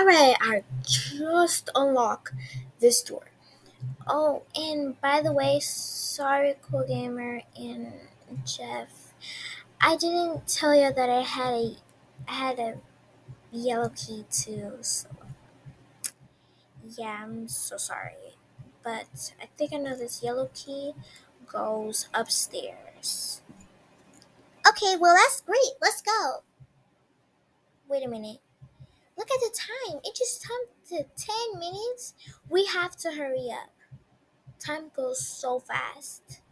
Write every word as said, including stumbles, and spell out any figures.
Alright, I just unlock this door. Oh, and by the way, sorry, Cool Gamer and Jeff. I didn't tell you that I had a I had a yellow key too. So yeah, I'm so sorry. But I think I know this yellow key goes upstairs. Okay, well that's great. Let's go. Wait a minute. Look at the time. It just turned to ten minutes. We have to hurry up. Time goes so fast.